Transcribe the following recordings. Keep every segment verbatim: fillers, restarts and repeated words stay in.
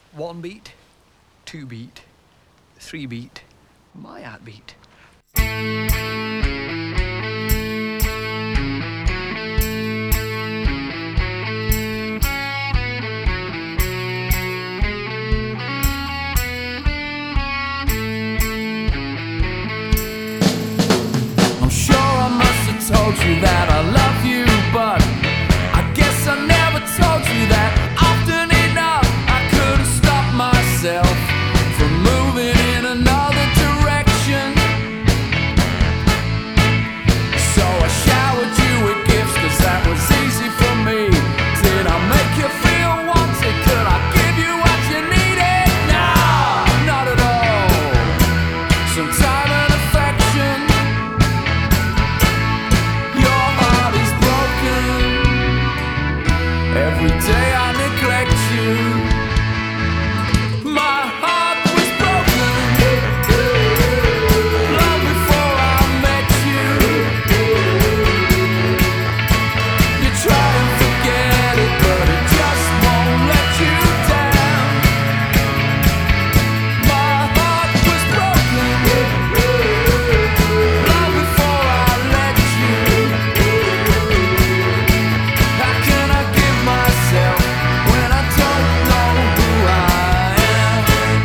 One beat, two beat, three beat, my heartbeat. I'm sure I must have told you that I love you, but I guess I never told you that often enough. I couldn't stop myself from moving in another direction. So I showered you with gifts, cause that was easy for me. Did I make you feel wanted? Could I give you what you needed? No, not at all. Some time and affection. Your heart is broken. Every day I neglect you. My heart was broken long before I met you. You try and forget it, but it just won't let you down. My heart was broken long before I let you. How can I give myself when I don't know who I am?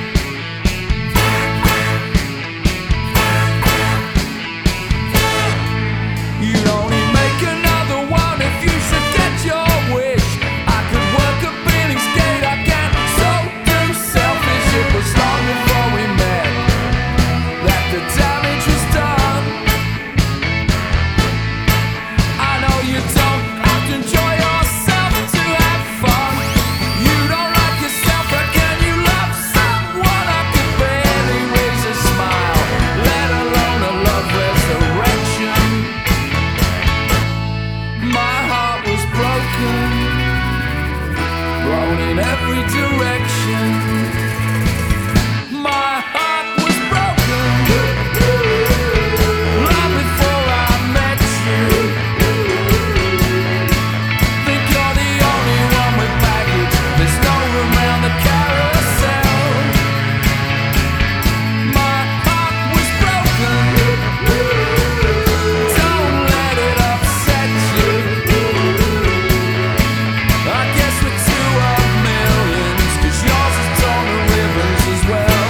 You'd only make another one if you should get your wish. I could work a Billy's gate, I can so do selfish. It was long before we met that the damage was done. I know you don't have to enjoy yourself to have fun. You don't like yourself, how can you love someone? I could barely raise a smile, let alone a love resurrection. My heart was broken, blown in every direction. My heart was broken long before I met you. Think you're the only one with baggage. There's no room round the carousel. My heart was broken. Don't let it upset you. I guess we're two of millions, cause yours is torn to ribbons as well.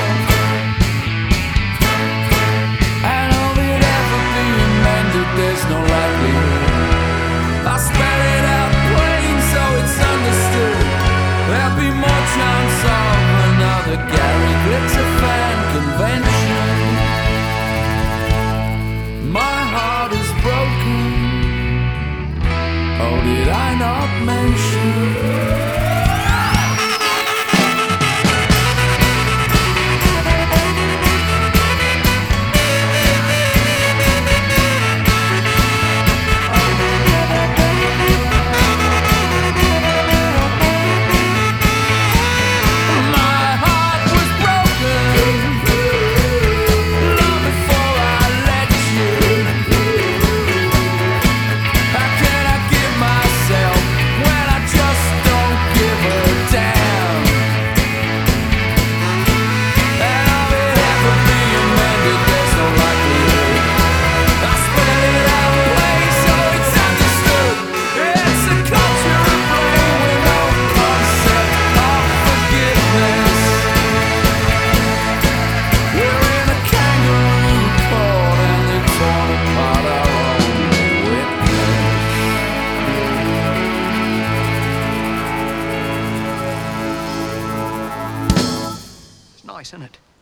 And of it ever being mended, there's no likelihood. I spell it out plain so it's understood. There'll be more chance of another Gary Glitter fan convention. My heart is broken. Oh, did I not mention? My heart was broken long before I let you. How can I give myself when I just don't give a damn? And of it ever being mended, there's no likelihood. I spell it out plain so it's understood. It's a culture of blame with no concept of forgiveness. We're in a kangaroo court and they've torn apart our own witness. It's nice, isn't it?